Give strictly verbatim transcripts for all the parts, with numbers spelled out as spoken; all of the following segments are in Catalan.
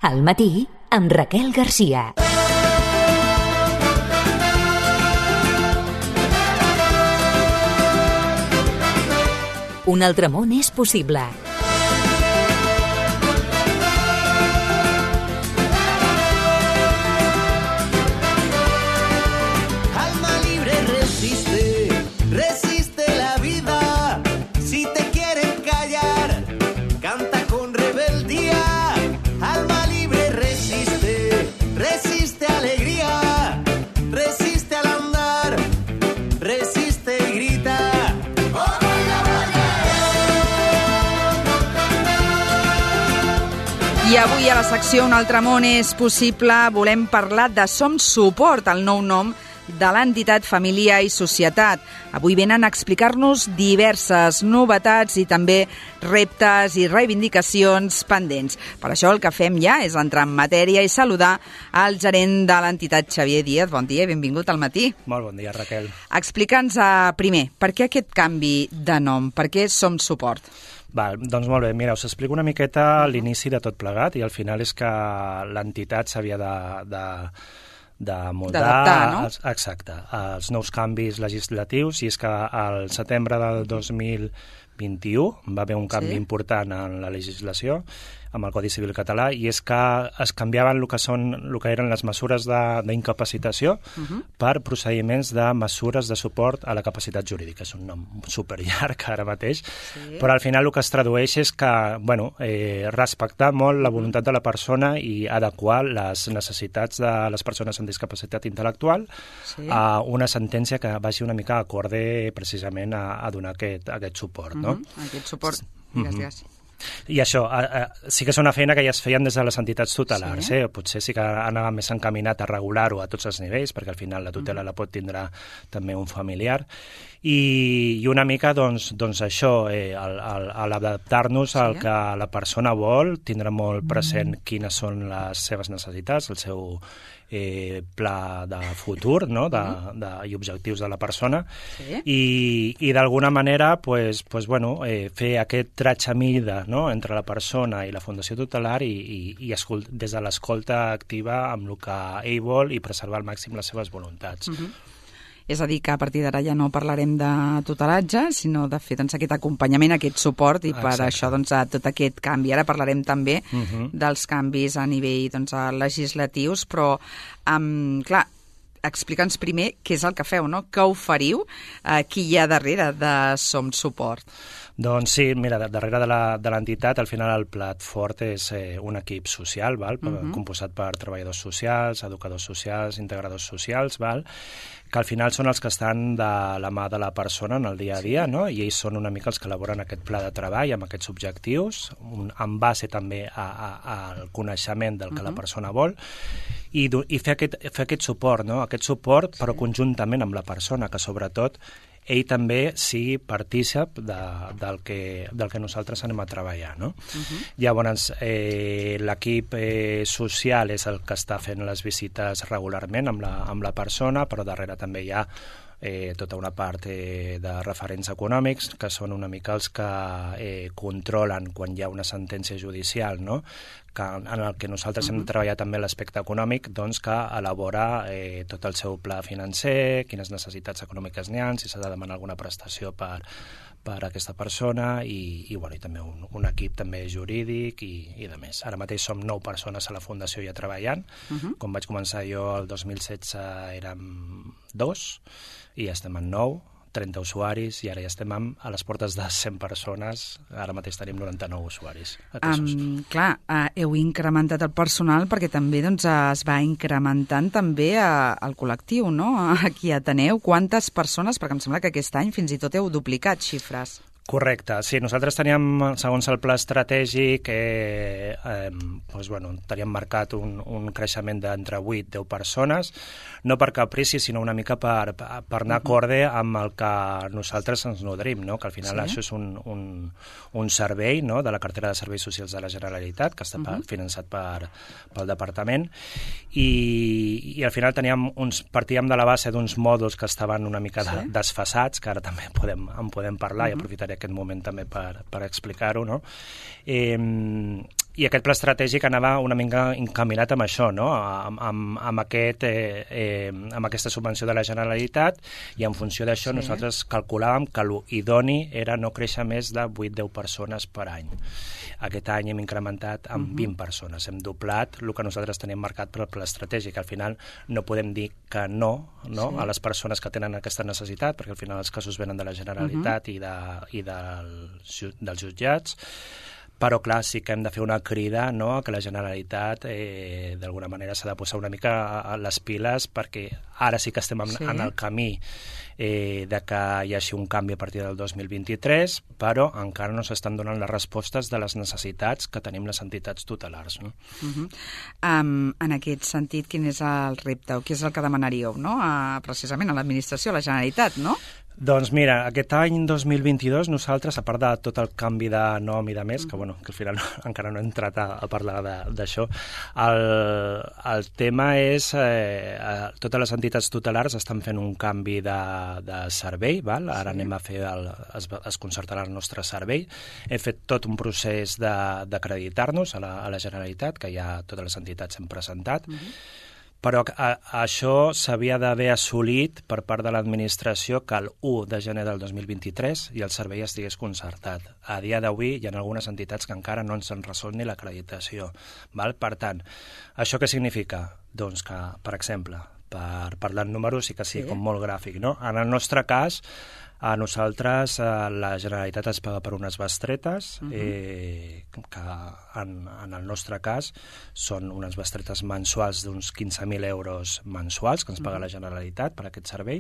Al matí, amb Raquel Garcia. Un altre món és possible. Alma libre resiste, resiste la vida. Si te quieren callar, canta con rebeldía. Alma libre resiste, resiste alegría. Resiste al andar, resiste y grita. I avui a la secció Un altre món és possible volem parlar de Som Suport, el nou nom de l'entitat Família i Societat. Avui venen a explicar-nos diverses novetats i també reptes i reivindicacions pendents. Per això el que fem ja és entrar en matèria i saludar al gerent de l'entitat, Xavier Díaz. Bon dia i benvingut al matí. Molt bon dia, Raquel. Explica'ns uh, primer, per què aquest canvi de nom? Per què Som Suport? Val, doncs molt bé, mira, us explico una miqueta l'inici de tot plegat i al final és que l'entitat s'havia de, de, de moldar, d'adaptar, no? els, exacte, els nous canvis legislatius, i és que al setembre del dos mil vint-i-u va haver un canvi sí. important en la legislació amb el Codi Civil català, i és que es canviaven el que, són, el que eren les mesures d'incapacitació uh-huh. per procediments de mesures de suport a la capacitat jurídica. És un nom superllarg ara mateix, sí. però al final el que es tradueix és que bueno, eh, respectar molt la voluntat de la persona i adequar les necessitats de les persones amb discapacitat intel·lectual sí. a una sentència que vagi una mica acorde precisament a, a donar aquest, aquest suport. Uh-huh. no? Aquest suport, digues, uh-huh. digues. I això, eh, eh, sí que és una feina que ja es feien des de les entitats tutelars, sí. eh? Potser sí que anava més encaminat a regular-ho a tots els nivells, perquè al final la tutela mm. la pot tindre també un familiar, i, i una mica, doncs, doncs això, eh, al, al, a l'adaptar-nos sí. al que la persona vol, tindre molt present mm. quines són les seves necessitats, el seu eh, pla de futur, no? de, de, i objectius de la persona, sí. i, i d'alguna manera pues, pues, bueno, eh, fer aquest tratxamida, no? entre la persona i la Fundació Tutelar i, i, i escolt, des de l'escolta activa amb el que ell vol i preservar al màxim les seves voluntats. Uh-huh. És a dir, que a partir d'ara ja no parlarem de tutelatge, sinó de fer doncs, aquest acompanyament, aquest suport, i per Exacte. Això doncs, tot aquest canvi. Ara parlarem també uh-huh. dels canvis a nivell doncs, legislatius, però, um, clar, explica'ns primer què és el que feu, no? Què oferiu, eh, qui hi ha darrere de Som Suport? Doncs sí, mira, darrere de l'entitat, al final el plat fort és eh, un equip social, val? Uh-huh. composat per treballadors socials, educadors socials, integradors socials, val? que al final són els que estan de la mà de la persona en el dia a dia, no? I ells són una mica els que elaboren aquest pla de treball amb aquests objectius, un, en base també a, a, al coneixement del que uh-huh. la persona vol, i, i fer, aquest, fer aquest suport, no? Aquest suport, sí. però conjuntament amb la persona, que sobretot ell també sigui partícip de, del, que, del que nosaltres anem a treballar, no? Uh-huh. Llavors, eh, l'equip eh, social és el que està fent les visites regularment amb la, amb la persona, però darrere també hi ha eh, tota una part eh, de referents econòmics, que són una mica els que eh, controlen quan hi ha una sentència judicial, no? Que, en el que nosaltres uh-huh. hem de treballar també l'aspecte econòmic, doncs que elabora eh, tot el seu pla financer, quines necessitats econòmiques n'hi ha, si s'ha de demanar alguna prestació per, per a aquesta persona, i, i, bueno, i també un, un equip també jurídic i, i de més. Ara mateix som nou persones a la Fundació ja treballant. Uh-huh. Com vaig començar jo el dos mil setze érem dos, i ja estem en nou, trenta usuaris, i ara ja estem amb, a les portes de cent persones. Ara mateix tenim noranta-nou usuaris. Um, clar, uh, heu incrementat el personal perquè també doncs, es va incrementant també uh, el col·lectiu, no? Aquí a Ateneu. Quantes persones? Perquè em sembla que aquest any fins i tot heu duplicat xifres. Correcte, sí, nosaltres teníem, segons el pla estratègic, eh, eh, doncs, bueno, teníem marcat un, un creixement d'entre vuit a deu persones, no per caprici, sinó una mica per, per anar acorde amb el que nosaltres ens nodrim, no? Que al final sí. això és un, un, un servei, no? De la cartera de serveis socials de la Generalitat, que està uh-huh. finançat per, pel Departament, i, i al final teníem uns, partíem de la base d'uns mòduls que estaven una mica sí. de, desfasats, que ara també podem, en podem parlar uh-huh. i aprofitaré aquest moment també per, per explicar-ho, no? Eh, I aquest pla estratègic anava una mica encaminat amb això, no? amb, amb, amb, aquest, eh, eh, amb aquesta subvenció de la Generalitat, i en funció d'això sí. nosaltres calculàvem que l'idoni era no créixer més de vuit a deu persones per any. Aquest any hem incrementat amb uh-huh. vint persones, hem doblat el que nosaltres tenim marcat per al pla estratègic. Al final no podem dir que no, no? Sí. a les persones que tenen aquesta necessitat, perquè al final els casos venen de la Generalitat uh-huh. i, de, i del, dels jutjats, però clar, sí que hem de fer una crida, no?, que la Generalitat eh, d'alguna manera s'ha de posar una mica a les piles, perquè ara sí que estem en, sí. en el camí eh, de que hi hagi un canvi a partir del dos mil vint-i-tres, però encara no s'estan donant les respostes de les necessitats que tenim les entitats tutelars. No? Uh-huh. um, en aquest sentit, quin és el repte o què és el que demanaríeu, no?, a, precisament a l'administració, a la Generalitat, no? Doncs mira, aquest any dos mil vint-i-dos nosaltres, a part de tot el canvi de nom i de més, que, bueno, que al final encara no he entrat a, a parlar d'això, el, el tema és eh, totes les entitats tutelars estan fent un canvi de, de servei, val? Ara sí. anem a fer, el, es, es concertarà el nostre servei. Hem fet tot un procés d'acreditar-nos a, la, a la Generalitat, que ja totes les entitats hem presentat, uh-huh. però a, a això s'havia d'haver assolit per part de l'administració que l'u de gener del dos mil vint-i-tres i el servei estigués concertat. A dia d'avui hi ha algunes entitats que encara no ens han resolt ni l'acreditació. Per tant, això què significa? Doncs que, per exemple, per parlar en números sí que sí, sí. com molt gràfic, no? En el nostre cas, a nosaltres eh, la Generalitat es paga per unes bestretes, uh-huh. eh, que en, en el nostre cas són unes bestretes mensuals d'uns quinze mil euros mensuals que ens paga uh-huh. la Generalitat per aquest servei,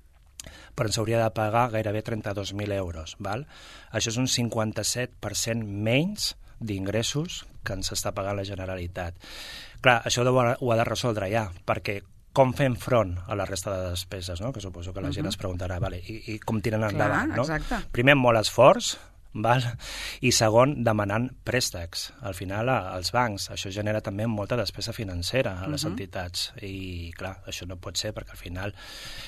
però ens hauria de pagar gairebé trenta-dos mil euros. Val? Això és un cinquanta-set per cent menys d'ingressos que ens està pagant la Generalitat. Clar, això ho ha, ho ha de resoldre ja, perquè com fem front a la resta de despeses, no? Que suposo que la gent uh-huh. es preguntarà, vale, i, i com tiren endavant, no? Exacte. Primer, molt esforç, val? I segon, demanant préstecs. Al final, als bancs, això genera també molta despesa financera a les uh-huh. entitats. I, clar, això no pot ser, perquè al final,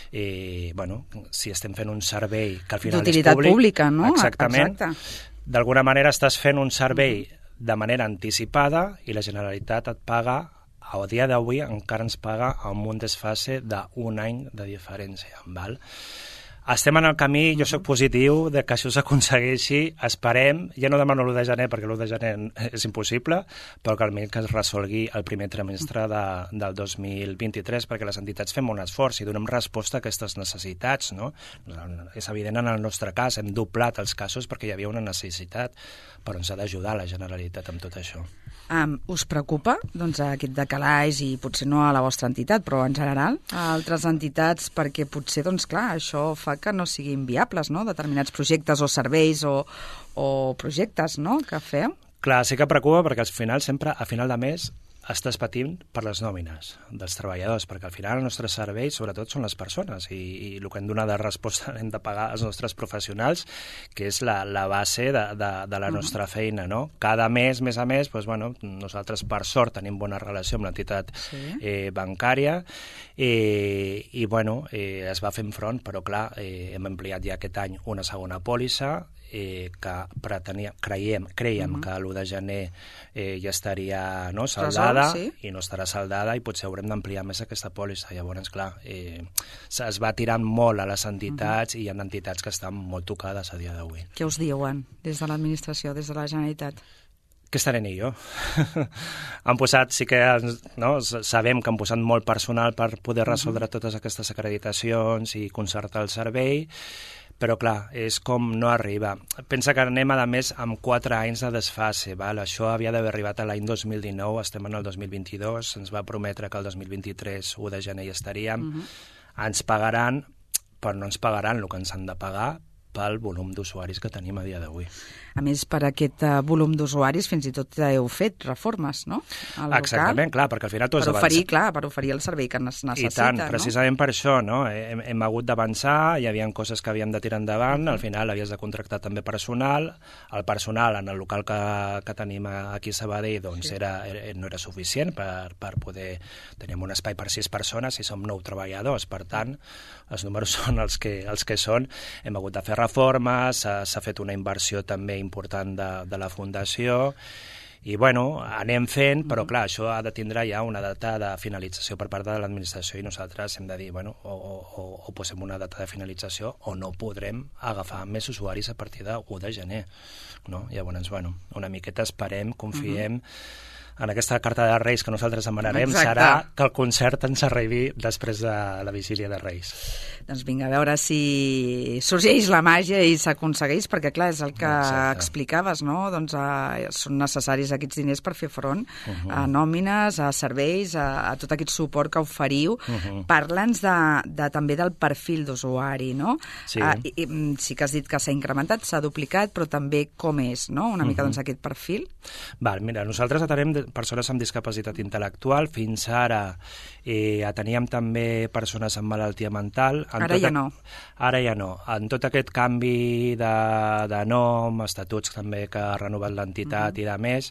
eh, bueno, si estem fent un servei que al final és públic... D'utilitat pública, no? Exactament. Exacte. D'alguna manera estàs fent un servei uh-huh. de manera anticipada i la Generalitat et paga, a dia d'avui encara ens paga amb un desfase d'un any de diferència. Val? Estem en el camí, jo soc positiu de que això s'aconsegueixi, esperem, ja no demano l'u de gener perquè l'u de gener és impossible, però que almenys que es resolgui el primer trimestre de, del dos mil vint-i-tres, perquè les entitats fem un esforç i donem resposta a aquestes necessitats. No? És evident en el nostre cas, hem doblat els casos perquè hi havia una necessitat, però ens ha d'ajudar la Generalitat amb tot això. Um, us preocupa doncs, aquest decalaix, i potser no a la vostra entitat, però en general a altres entitats, perquè potser, doncs clar, això fa que no siguin viables, no?, determinats projectes o serveis o, o projectes, no?, que feu? Clar, sí que preocupa perquè al final, sempre a final de mes, estàs patint per les nòmines dels treballadors, perquè al final el nostre servei sobretot són les persones i, i el que hem donat de resposta hem de pagar als nostres professionals, que és la, la base de, de, de la nostra uh-huh. feina, no? Cada mes, més a més, doncs, bueno, nosaltres per sort tenim bona relació amb l'entitat sí. eh, bancària eh, i bueno, eh, es va fent front, però clar, eh, hem ampliat ja aquest any una segona pòlissa eh, que pretenia, creiem, creiem uh-huh. que l'u de gener eh, ja estaria no, saldada Resol, sí. i no estarà saldada i potser haurem d'ampliar més aquesta pòlissa. Llavors, clar, eh, es va tirant molt a les entitats uh-huh. i hi ha entitats que estan molt tocades a dia d'avui. Què us diuen des de l'administració, des de la Generalitat? Que estaré ni jo. Han posat, sí que no, sabem que han posat molt personal per poder resoldre uh-huh. totes aquestes acreditacions i concertar el servei, però clar, és com no arriba. Pensa que anem, a més, amb quatre anys de desfase. Val? Això havia d'haver arribat a l'any dos mil dinou, estem en el dos mil vint-i-dos, se'ns va prometre que el dos mil vint-i-tres, u de gener, hi estaríem. Uh-huh. Ens pagaran, però no ens pagaran el que ens han de pagar pel volum d'usuaris que tenim a dia d'avui. A més, per aquest uh, volum d'usuaris, fins i tot heu fet reformes, no? Al Exactament, local, clar, perquè al final tu has d'avançar. Per oferir, clar, per oferir el servei que necessita, I tant, no? precisament per això, no? Hem, hem hagut d'avançar, hi havia coses que havíem de tirar endavant, uh-huh. al final havies de contractar també personal, el personal en el local que, que tenim aquí a Sabadell, doncs sí. era, era, no era suficient per, per poder... Tenim un espai per sis persones i som nou treballadors, per tant, els números són els que, els que són. Hem hagut de fer reformes, s'ha, s'ha fet una inversió també important de, de la Fundació I, bueno, anem fent, però, clar, això ha de tindre ja una data de finalització per part de l'administració i nosaltres hem de dir, bueno, o, o, o posem una data de finalització o no podrem agafar més usuaris a partir de u de gener, no? Llavors, bueno, una miqueta esperem, confiem... Uh-huh. En aquesta carta de Reis que nosaltres demanarem Exacte. serà que el concert ens arribi després de la vigília de Reis. Doncs vinga, a veure si sorgeix la màgia i s'aconsegueix, perquè clar, és el que Exacte. explicaves, no? Doncs uh, són necessaris aquests diners per fer front uh-huh. a nòmines, a serveis, a, a tot aquest suport que oferiu. Uh-huh. Parla'ns de, de, també del perfil d'usuari, no? Sí. Uh, i, i, sí que has dit que s'ha incrementat, s'ha duplicat, però també com és, no? Una mica uh-huh. doncs aquest perfil. Val, mira, nosaltres atenem persones amb discapacitat intel·lectual. Fins ara eh, ateníem també persones amb malaltia mental. En ara ja no. Ara ja no. En tot aquest canvi de, de nom, estatuts també que ha renovat l'entitat uh-huh. i de més,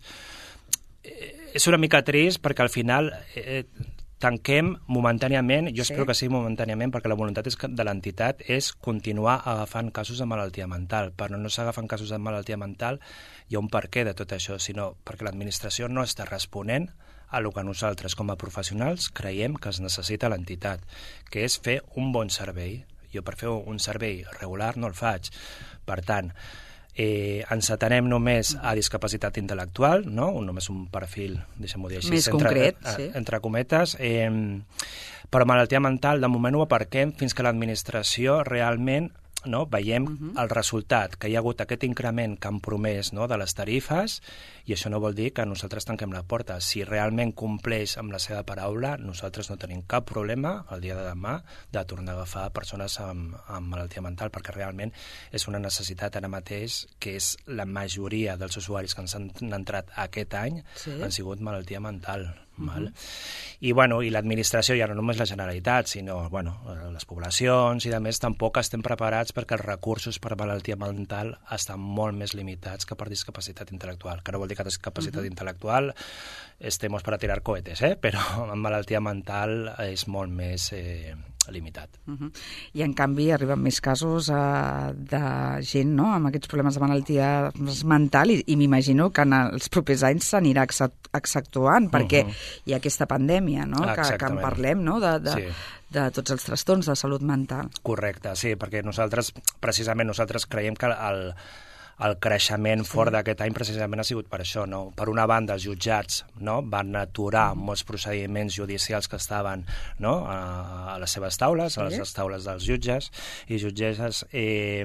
eh, és una mica trist perquè al final... Eh, tanquem momentàniament, jo sí. espero que sigui momentàniament, perquè la voluntat és que, de l'entitat és continuar agafant casos de malaltia mental. Per no s'agafen casos de malaltia mental hi ha un perquè de tot això, sinó perquè l'administració no està responent a el que nosaltres com a professionals creiem que es necessita l'entitat, que és fer un bon servei. Jo per fer un servei regular no el faig. Per tant, Eh, ens atenem només a discapacitat intel·lectual, no? Un, només un perfil, deixem-ho dir així, més entre, concret, eh, sí. entre cometes, eh, però malaltia mental de moment ho aparquem fins que l'administració realment no, veiem uh-huh. el resultat, que hi ha hagut aquest increment que han promès no, de les tarifes, i això no vol dir que nosaltres tanquem la porta. Si realment compleix amb la seva paraula, nosaltres no tenim cap problema el dia de demà de tornar a agafar persones amb, amb malaltia mental, perquè realment és una necessitat ara mateix, que és la majoria dels usuaris que ens han entrat aquest any sí. han sigut malaltia mental. Val? Uh-huh. I, bueno, i l'administració, ja no només la Generalitat, sinó bueno, les poblacions i de més, tampoc estem preparats perquè els recursos per malaltia mental estan molt més limitats que per discapacitat intel·lectual, que no vol dir que discapacitat uh-huh. intel·lectual estemos para tirar cohetes, eh? Però en malaltia mental és molt més eh, limitat. Uh-huh. I en canvi arriben més casos eh, de gent no? amb aquests problemes de malaltia mental i, i m'imagino que en els propers anys s'anirà accentuant perquè uh-huh. hi ha aquesta pandèmia no? que, que en parlem no? de, de, sí. de tots els trastorns de salut mental. Correcte, sí, perquè nosaltres, precisament nosaltres creiem que el el creixement sí. fort d'aquest any precisament ha sigut per això, no? Per una banda, els jutjats no? van aturar mm. molts procediments judicials que estaven no? a, a les seves taules, sí. a les taules dels jutges i jutgesses, eh,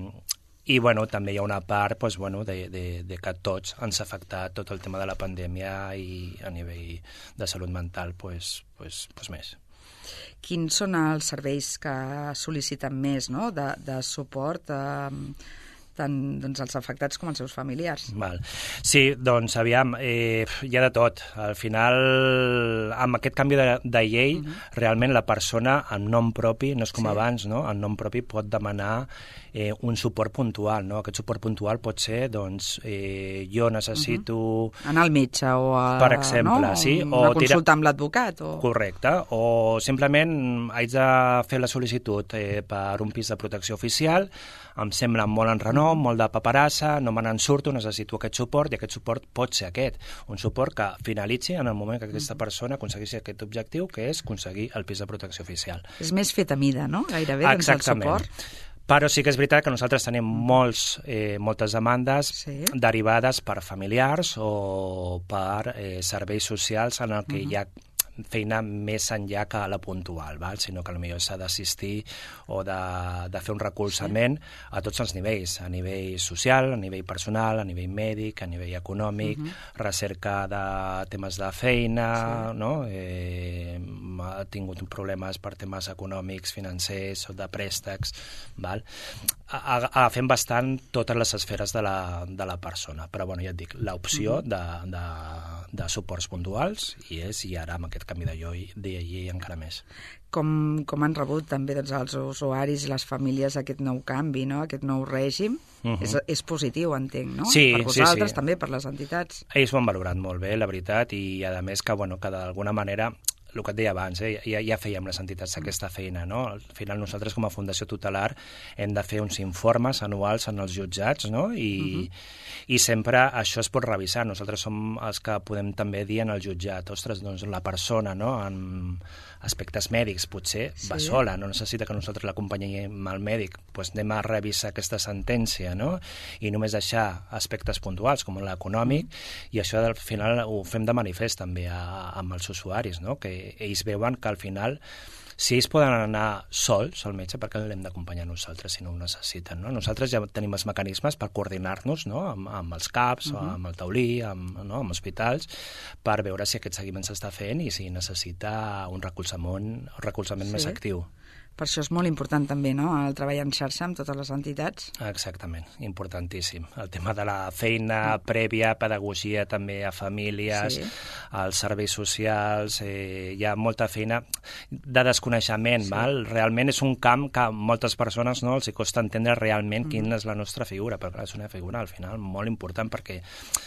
i bueno, també hi ha una part pues, bueno, de, de, de que tots ens ha afectat tot el tema de la pandèmia i a nivell de salut mental pues, pues, pues més. Quins són els serveis que sol·liciten més no? de, de suport a... Eh... tant doncs, els afectats com els seus familiars. Val. Sí, doncs aviam, eh, hi ha de tot. Al final, amb aquest canvi de, de llei, uh-huh. realment la persona en nom propi, no és com sí. abans, no? En nom propi pot demanar eh, un suport puntual, no? Aquest suport puntual pot ser, doncs, eh, jo necessito... Uh-huh. Anar al metge o a... Per exemple, no? sí. O una consulta tira... amb l'advocat. O... Correcte. O simplement haig de fer la sol·licitud eh, per un pis de protecció oficial, em sembla molt en renom, molt de paperassa, no me n'en surto, necessito aquest suport, i aquest suport pot ser aquest. Un suport que finalitzi en el moment que aquesta persona aconsegueixi aquest objectiu, que és aconseguir el pis de protecció oficial. És més fet a mida, no? Gairebé, doncs, el suport. Però sí que és veritat que nosaltres tenim molts, eh, moltes demandes sí. derivades per familiars o per eh, serveis socials en el que uh-huh. hi ha feina més enllà que la puntual, val? Sinó que potser s'ha d'assistir o de, de fer un recolzament sí. a tots els nivells, a nivell social, a nivell personal, a nivell mèdic, a nivell econòmic, uh-huh. recerca de temes de feina, sí. no? Eh, ha tingut problemes per temes econòmics, financers o de préstecs, val? Agafem bastant totes les esferes de la, de la persona, però bueno, ja et dic, l'opció uh-huh. de, de, de suports puntuals hi és, i ara amb aquest canvi de llei, de llei encara més. Com, com han rebut també doncs, els usuaris i les famílies aquest nou canvi, no? Aquest nou règim? Uh-huh. és, és positiu, entenc, no? Sí, per vosaltres, sí, sí. també per les entitats. Ells ho han valorat molt bé, la veritat, i a més que, bueno, que d'alguna manera el que et deia abans, eh, ja, ja fèiem les entitats aquesta feina, no? Al final nosaltres com a Fundació Tutelar hem de fer uns informes anuals en els jutjats, no? I, uh-huh. i sempre això es pot revisar. Nosaltres som els que podem també dir en el jutjat, ostres, doncs la persona, no?, en aspectes mèdics potser sí. va sola, no necessita que nosaltres l'acompanyem al mèdic, doncs anem a revisar aquesta sentència, no?, i només deixar aspectes puntuals com l'econòmic, mm. i això al final ho fem de manifest també a, amb els usuaris, no?, que ells veuen que al final si ells poden anar sols al metge, perquè l'hem d'acompanyar nosaltres si no ho necessiten, no? Nosaltres ja tenim els mecanismes per coordinar-nos, no?, amb, amb els C A Ps, uh-huh. amb el taulí, amb, no?, amb hospitals, per veure si aquest seguiment s'està fent i si necessita un recolzament, un recolzament sí. més actiu. Per això és molt important també, no?, el treball en xarxa amb totes les entitats. Exactament, importantíssim. El tema de la feina prèvia, pedagogia també a famílies, sí. als serveis socials, eh, hi ha molta feina de desconeixement, sí. val? Realment és un camp que a moltes persones no els costa entendre realment mm. quina és la nostra figura, però és una figura al final molt important perquè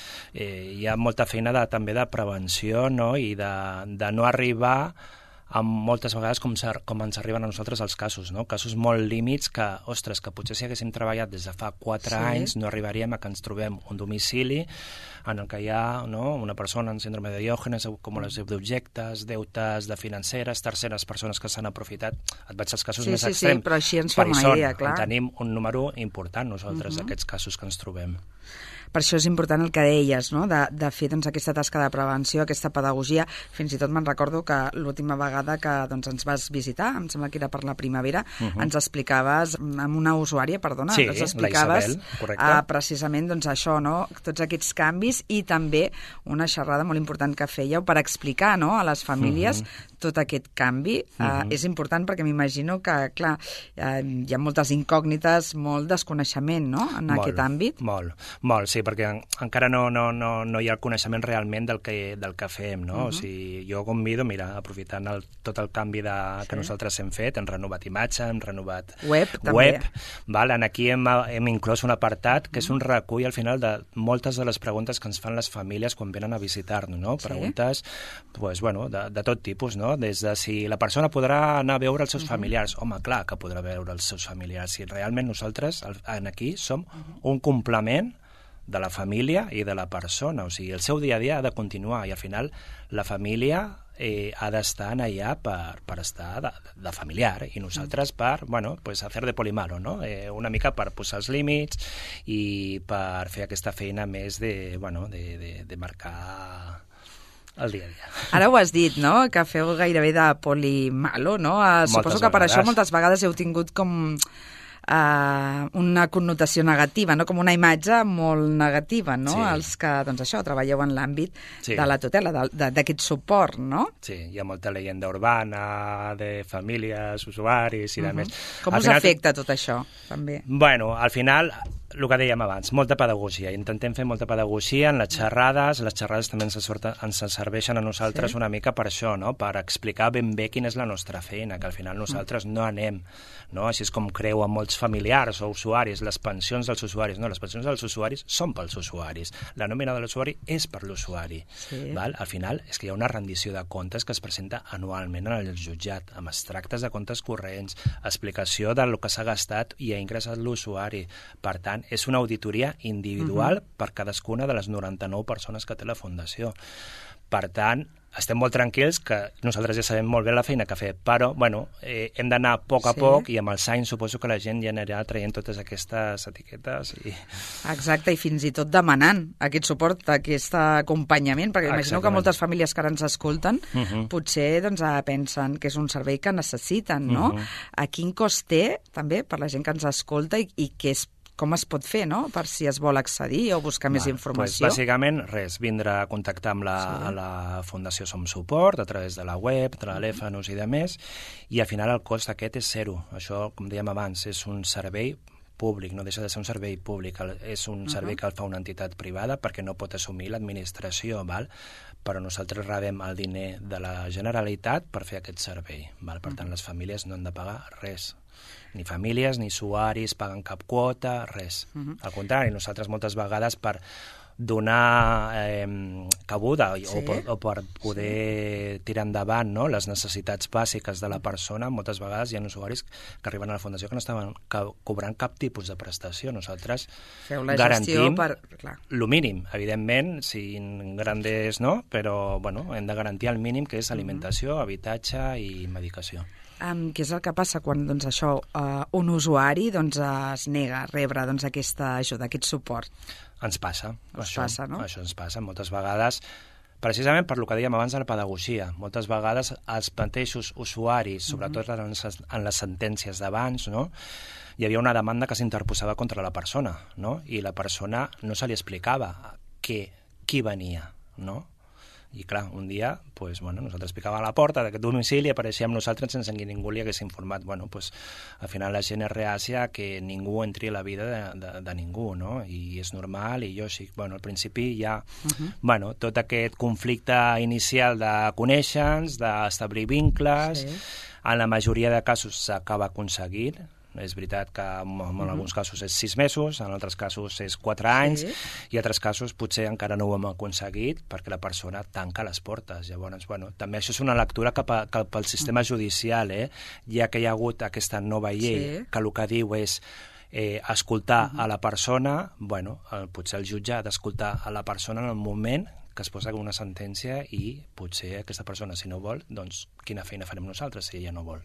eh, hi ha molta feina de, també de prevenció, no?, i de, de no arribar amb moltes vegades com, com ens arriben a nosaltres els casos, no? Casos molt límits que, ostres, que potser si haguéssim treballat des de fa quatre sí. anys no arribaríem a que ens trobem un domicili en el que hi ha, no?, una persona amb síndrome de Diògenes, acumulació d'objectes, deutes de financeres, terceres persones que s'han aprofitat. Et vaig als casos sí, més sí, extrems. Sí, però així ens fem una idea, clar. Tenim un número important nosaltres uh-huh. d'aquests casos que ens trobem. Per això és important el que deies, no?, de, de fer doncs, aquesta tasca de prevenció, aquesta pedagogia. Fins i tot me'n recordo que l'última vegada que doncs, ens vas visitar, em sembla que era per la primavera, uh-huh. ens explicaves, amb una usuària, perdona, sí, ens explicaves la Isabel, correcte. Uh, precisament doncs, això, no?, tots aquests canvis i també una xerrada molt important que fèieu per explicar, no?, a les famílies uh-huh. tot aquest canvi. Uh, uh-huh. És important perquè m'imagino que, clar, uh, hi ha moltes incògnites, molt desconeixement, no?, en molt, aquest àmbit. Molt, molt, sí, perquè encara no, no, no, no hi ha el coneixement realment del que, del que fem, no? Uh-huh. O sigui, jo convido, mira, aprofitant el, tot el canvi de, sí. que nosaltres hem fet, hem renovat imatge, hem renovat web, web també. Val? En aquí hem, hem inclòs un apartat que és un recull al final de moltes de les preguntes que ens fan les famílies quan venen a visitar-nos, no? Sí. Preguntes, pues, bueno, de, de tot tipus, no? Des de si la persona podrà anar a veure els seus uh-huh. familiars. Home, clar que podrà veure els seus familiars. Si realment nosaltres en aquí som uh-huh. un complement de la família i de la persona, o sigui, el seu dia a dia ha de continuar i al final la família eh, ha d'estar allà per, per estar de, de familiar i nosaltres per, bueno, pues hacer de polimalo, no? Eh, una mica per posar els límits i per fer aquesta feina més de, bueno, de, de, de marcar el dia a dia. Ara ho has dit, no?, que feu gairebé de polimalo, no? Uh, suposo que per això moltes vegades heu tingut com Uh, una connotació negativa, no?, com una imatge molt negativa, no?, sí. Els que, doncs això, treballeu en l'àmbit sí. de la tutela, d'aquest suport, no? Sí, hi ha molta leyenda urbana de famílies, usuaris i uh-huh. de més. Com al us final, afecta tot això, també? Bueno, al final, el que dèiem abans, molta pedagogia. Intentem fer molta pedagogia en les xerrades. Les xerrades també ens, ens serveixen a nosaltres sí. una mica per això, no?, per explicar ben bé quina és la nostra feina, que al final nosaltres no anem, no?, així és com creuen molts familiars o usuaris, les pensions dels usuaris. No, les pensions dels usuaris són pels usuaris. La nòmina de l'usuari és per l'usuari. Sí. Val? Al final és que hi ha una rendició de comptes que es presenta anualment en el jutjat, amb extractes de comptes corrents, explicació del que s'ha gastat i ha ingressat l'usuari. Per tant, és una auditoria individual uh-huh. per cadascuna de les noranta-nou persones que té la Fundació. Per tant, estem molt tranquils que nosaltres ja sabem molt bé la feina que fem, però bueno, eh, hem d'anar a poc a sí. poc i amb els anys suposo que la gent ja anirà traient totes aquestes etiquetes. I... Exacte, i fins i tot demanant aquest suport, aquest acompanyament, perquè imagino que moltes famílies que ara ens escolten uh-huh. potser doncs, pensen que és un servei que necessiten, no? Uh-huh. A quin cost té, també, per la gent que ens escolta i, i que és com es pot fer, no?, per si es vol accedir o buscar Va, més informació? Pues, bàsicament, res, vindre a contactar amb la, sí. la Fundació Som Suport a través de la web, telèfons i de més, i al final el cost aquest és zero. Això, com dèiem abans, és un servei públic, no deixa de ser un servei públic, és un uh-huh. servei que el fa una entitat privada perquè no pot assumir l'administració, val? Però nosaltres rebem el diner de la Generalitat per fer aquest servei, val? Per tant, les famílies no han de pagar res. Ni famílies, ni usuaris paguen cap quota, res. Uh-huh. Al contrari, nosaltres moltes vegades per donar eh, cabuda sí. o, per, o per poder sí. tirar endavant, no?, les necessitats bàsiques de la persona. Moltes vegades hi ha usuaris que arriben a la Fundació que no estaven ca cobrant cap tipus de prestació. Nosaltres Feu la garantim per... Clar. el mínim, evidentment, sin grandes no, però bueno, hem de garantir el mínim, que és alimentació, mm-hmm. habitatge i medicació. Um, què és el que passa quan doncs, això, uh, un usuari doncs, es nega a rebre doncs, aquesta ajuda, aquest suport? Ens passa. Ens això, passa, no? Això ens passa. Moltes vegades, precisament per lo que dèiem abans de la pedagogia, moltes vegades els mateixos usuaris, sobretot mm-hmm. en, les, en les sentències d'abans, no?, hi havia una demanda que s'interposava contra la persona, no?, i la persona no se li explicava que, qui venia, no?, i clar, un dia, pues, bueno, nosaltres picàvem a la porta d'aquest domicili i apareixíem nosaltres sense que ningú li hagués informat. Bueno, pues, al final la gent és reàcia que ningú entri a la vida de, de, de ningú, no? I és normal, i jo sí, bueno, al principi hi ha uh-huh. bueno, tot aquest conflicte inicial de conèixer-nos, d'establir vincles, sí. en la majoria de casos s'acaba aconseguint. És veritat que en, en uh-huh. alguns casos és sis mesos, en altres casos és quatre anys, sí. i en altres casos potser encara no ho hem aconseguit perquè la persona tanca les portes. Llavors, bueno, també això és una lectura cap, a, cap al sistema uh-huh. judicial, eh? Ja que hi ha hagut aquesta nova llei sí. que el que diu és eh, escoltar uh-huh. a la persona, bueno, eh, potser el jutge ha d'escoltar a la persona en el moment que es posa una sentència i potser aquesta persona, si no vol, doncs quina feina farem nosaltres si ella no vol.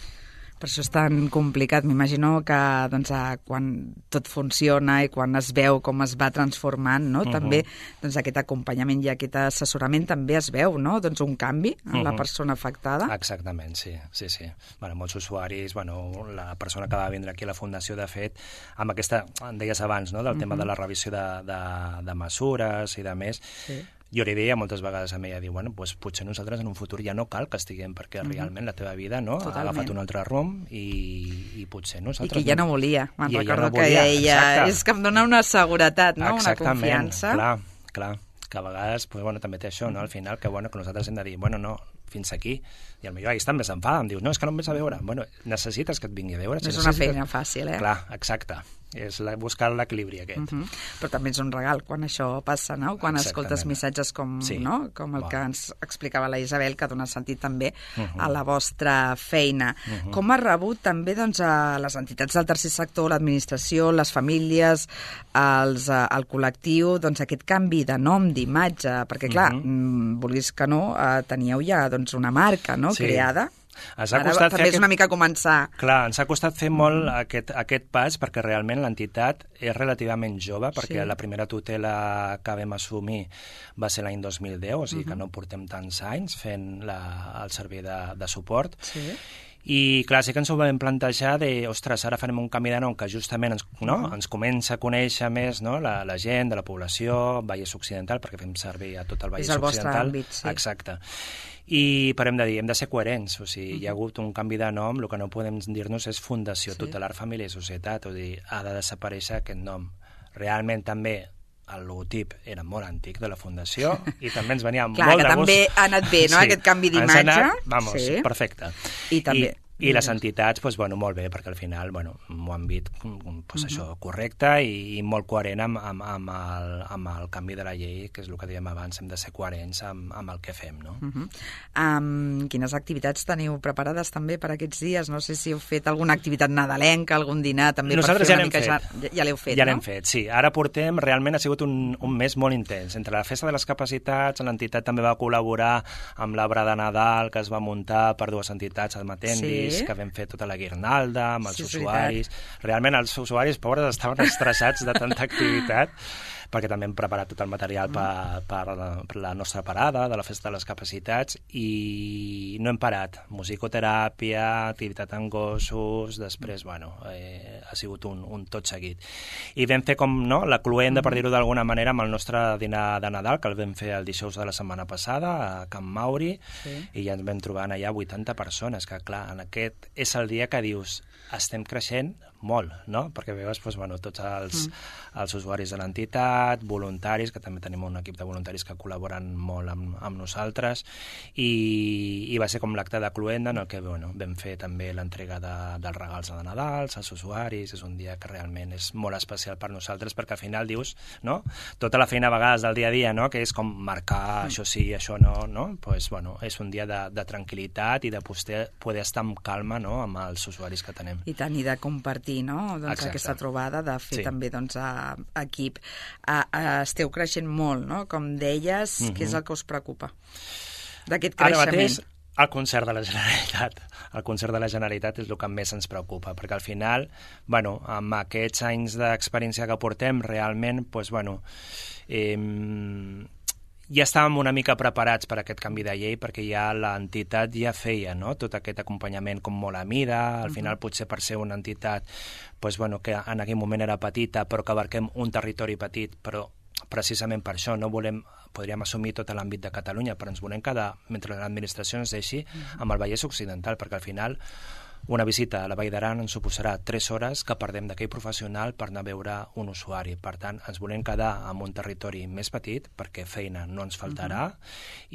Per això és tan complicat. M'imagino que doncs, quan tot funciona i quan es veu com es va transformant, no? Uh-huh. també doncs, aquest acompanyament i aquest assessorament també es veu, no? Doncs un canvi en uh-huh. la persona afectada. Exactament, sí. sí, sí. Bueno, molts usuaris, bueno, la persona que va vindre aquí a la Fundació, de fet, amb aquesta, en deies abans, no? del uh-huh. tema de la revisió de, de, de mesures i de més, sí. jo li deia moltes vegades a ella, diu, bueno, pues, potser nosaltres en un futur ja no cal que estiguem, perquè mm-hmm. realment la teva vida no, ha agafat un altre rumb i, i potser nosaltres... I que ja no volia. Me'n recordo no que volia. Deia, Exacte. és que em dona una seguretat, no? Exactament. Una confiança. Clar, clar, que a vegades pues, bueno, també té això, no? Al final, que, bueno, que nosaltres hem de dir, bueno, no, fins aquí, i potser ahí també s'enfada, em diu, no, és que no em vens a veure. Bueno, necessites que et vingui a veure. No és si una necessites... feina fàcil, eh? Clar, exacte. És la, buscar l'equilibri aquest. Uh-huh. Però també és un regal quan això passa, no? Quan Exactament. Escoltes missatges com, sí. no? com el bon. que ens explicava la Isabel, que dona sentit també uh-huh. a la vostra feina. Uh-huh. Com ha rebut també doncs, a les entitats del tercer sector, l'administració, les famílies, els, el col·lectiu, doncs, aquest canvi de nom, d'imatge? Perquè, clar, uh-huh. vulguis que no, teníeu ja doncs, una marca no? sí. creada. Ens ha Ara costat també és aquest... una mica començar. Clar, ens ha costat fer molt mm. aquest, aquest pas perquè realment l'entitat és relativament jove, perquè sí. la primera tutela que vam assumir va ser l'any dos mil deu, o sigui mm-hmm. que no portem tants anys fent la, el servei de, de suport. Sí. I clar, sí que ens ho vam plantejar de, ostres, ara farem un canvi de nom que justament ens, no, uh-huh. ens comença a conèixer més no, la, la gent de la població, Vallès Occidental, perquè fem servei a tot el Vallès Occidental. És el vostre àmbit, sí. Exacte. I però hem de dir, hem de ser coherents, o sigui, uh-huh. hi ha hagut un canvi de nom, el que no podem dir-nos és Fundació sí. Tutelar Família i Societat, o dir, ha de desaparèixer aquest nom. Realment també el logotip era molt antic de la Fundació i també ens venia Clar, molt de gust. Clar, que també ha anat bé, no?, sí. aquest canvi d'imatge. Ens ha anat, vamos, sí. perfecte. I també... I... I les entitats, doncs, bueno, molt bé, perquè al final bueno, m'ho han vist doncs, uh-huh. això, correcte i, i molt coherent amb, amb, amb, el, amb el canvi de la llei, que és el que dèiem abans, hem de ser coherents amb, amb el que fem. No? Uh-huh. um, quines activitats teniu preparades també per aquests dies? No sé si heu fet alguna activitat nadalenca, algun dinar també. Nosaltres per fer ja una mica... Fet. Ja, ja l'heu fet, ja no? Ja l'hem fet, sí. Ara portem, realment ha sigut un, un mes molt intens. Entre la Festa de les Capacitats, l'entitat també va col·laborar amb l'arbre de Nadal que es va muntar per dues entitats, el Matendis, sí. que vam fer tota la guirnalda, amb els sí, usuaris. Realment els usuaris, pobres, estaven estressats de tanta activitat, perquè també hem preparat tot el material mm. per, per, la, per la nostra parada de la Festa de les Capacitats i no hem parat. Musicoteràpia, activitat amb gossos, després, bueno, eh, ha sigut un, un tot seguit. I vam fer com, no, la cluenda, mm. per dir-ho d'alguna manera, amb el nostre dinar de Nadal, que el vam fer el dijous de la setmana passada, a Can Mauri, sí. i ja ens vam trobar allà vuitanta persones, que clar, en aquest és el dia que dius, estem creixent molt, no? Perquè veus doncs, bueno, tots els, mm. els usuaris de l'entitat, voluntaris, que també tenim un equip de voluntaris que col·laboren molt amb, amb nosaltres, i, i va ser com l'acte de cloenda en el que bueno, vam fer també l'entrega de, dels regals de Nadal als usuaris. És un dia que realment és molt especial per nosaltres, perquè al final dius, no? Tota la feina a vegades del dia a dia, no? Que és com marcar mm. això sí, això no, no? Pues, bueno, és un dia de, de tranquil·litat i de poder, poder estar amb calma, no? Amb els usuaris que tenem. I tant, i de compartir, no? Doncs aquesta trobada, de fer sí. també doncs, a, a equip. A, a, esteu creixent molt, no? Com deies, mm-hmm. què és el que us preocupa d'aquest creixement? Ara mateix, el concert de la Generalitat. El concert de la Generalitat és el que més ens preocupa, perquè al final, bueno, amb aquests anys d'experiència que portem, realment, doncs, bueno, eh, ja estàvem una mica preparats per aquest canvi de llei, perquè ja l'entitat ja feia, no?, tot aquest acompanyament com molt a mida. Al final, potser per ser una entitat doncs, bueno, que en aquell moment era petita, però que abarquem un territori petit, però precisament per això no volem, podríem assumir tot l'àmbit de Catalunya, però ens volem quedar, mentre l'administració ens deixi, amb el Vallès Occidental, perquè al final una visita a la Vall d'Aran ens suposarà tres hores que perdem d'aquell professional per anar a veure un usuari. Per tant, ens volem quedar en un territori més petit, perquè feina no ens faltarà, uh-huh.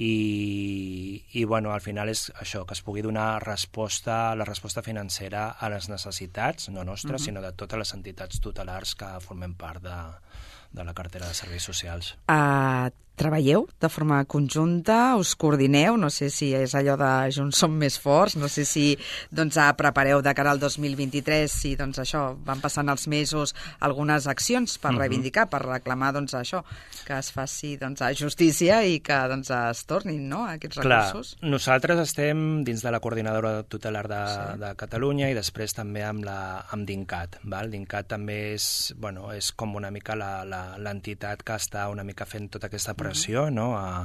i, i bueno, al final és això, que es pugui donar resposta, la resposta financera a les necessitats, no nostres, uh-huh. sinó de totes les entitats tutelars que formem part de, de la cartera de serveis socials. Uh, treballeu de forma conjunta, us coordineu, no sé si és allò de junts som més forts, no sé si doncs, prepareu de cara al dos mil vint-i-tres, si doncs, això, van passant els mesos algunes accions per reivindicar, per reclamar doncs, això, que es faci doncs, a justícia i que doncs, es tornin, no?, aquests recursos. Clar, nosaltres estem dins de la coordinadora tutelar de, sí. de Catalunya i després també amb, la, amb DINCAT. Val? DINCAT també és, bueno, és com una mica la, la, l'entitat que està una mica fent tota aquesta pressió, mm-hmm. no?, a,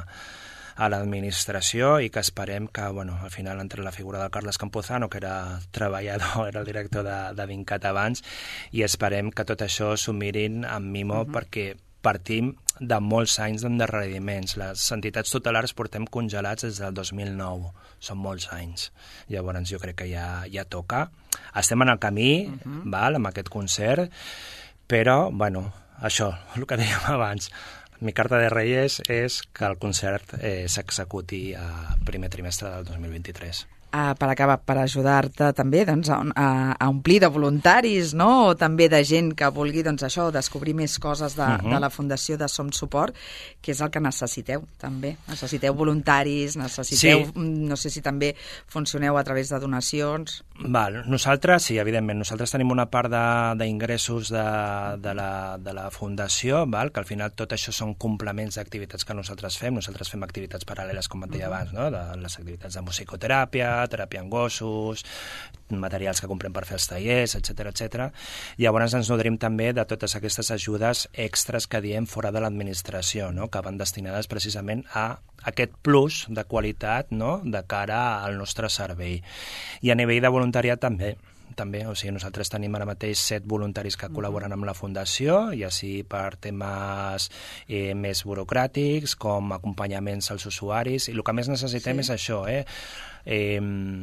a l'administració, i que esperem que, bueno, al final entre la figura de Carles Campuzano, que era treballador, era el director de, de DINCAT abans, i esperem que tot això s'ho mirin amb mimo, mm-hmm. perquè partim de molts anys d'endarreriments. Les entitats tutelars portem congelats des del dos mil nou. Són molts anys. Llavors jo crec que ja, ja toca. Estem en el camí, uh-huh. val, amb aquest concert, però, bueno, això, el que dèiem abans, mi carta de Reyes és que el concert eh, s'executi a primer trimestre del dos mil vint-i-tres. Uh, per acabar, per ajudar-te també doncs, a, a, a omplir de voluntaris, no?, o també de gent que vulgui doncs, això, descobrir més coses de, uh-huh. de la Fundació de Som Suport, que és el que necessiteu també. Necessiteu voluntaris, necessiteu, sí. no sé si també funcioneu a través de donacions. Val, nosaltres, sí, evidentment, nosaltres tenim una part d'ingressos de, de, de, la, de la Fundació, val? Que al final tot això són complements d'activitats que nosaltres fem. Nosaltres fem activitats paral·leles, com et deia abans, no?, de les activitats de musicoteràpia, teràpia en gossos, materials que comprem per fer els tallers, etcètera, etcètera. Llavors ens nodrim també de totes aquestes ajudes extres que diem fora de l'administració, no?, que van destinades precisament a aquest plus de qualitat, no?, de cara al nostre servei. I a nivell de voluntariat també. també, o sigui, nosaltres tenim ara mateix set voluntaris que col·laboren amb la Fundació, ja sigui per temes eh, més burocràtics, com acompanyaments als usuaris, i el que més necessitem sí. és això, eh? Eh,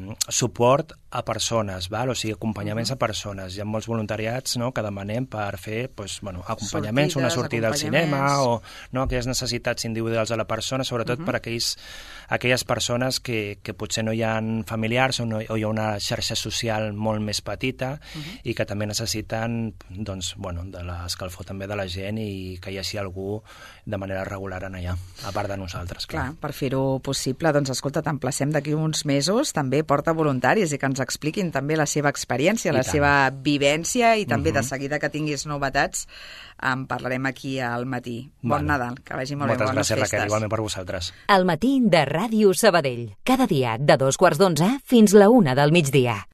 suport a persones, val? O sigui, acompanyaments uh-huh. a persones. Hi ha molts voluntariats, no?, que demanem per fer pues, bueno, acompanyaments, Sortides, una sortida al cinema, o no, aquelles necessitats individuals de la persona, sobretot uh-huh. per aquells, aquelles persones que, que potser no hi ha familiars o, no, o hi ha una xarxa social molt més petita uh-huh. i que també necessiten doncs, bueno, de l'escalfor també de la gent, i que hi hagi algú de manera regular en allà, a part de nosaltres. Clar, clar per fer-ho possible, doncs escolta, t'emplacem d'aquí uns mesos, també porta voluntaris i que ens expliquin també la seva experiència, I la tant. seva vivència, i també uh-huh. de seguida que tinguis novetats en parlarem aquí al matí. Bon vale. Nadal, que vagi molt Moltes bé, bones gràcies, festes. Raquel, igualment per vosaltres. El matí de Ràdio Sabadell. Cada dia de dos quarts d'onze fins la una del migdia.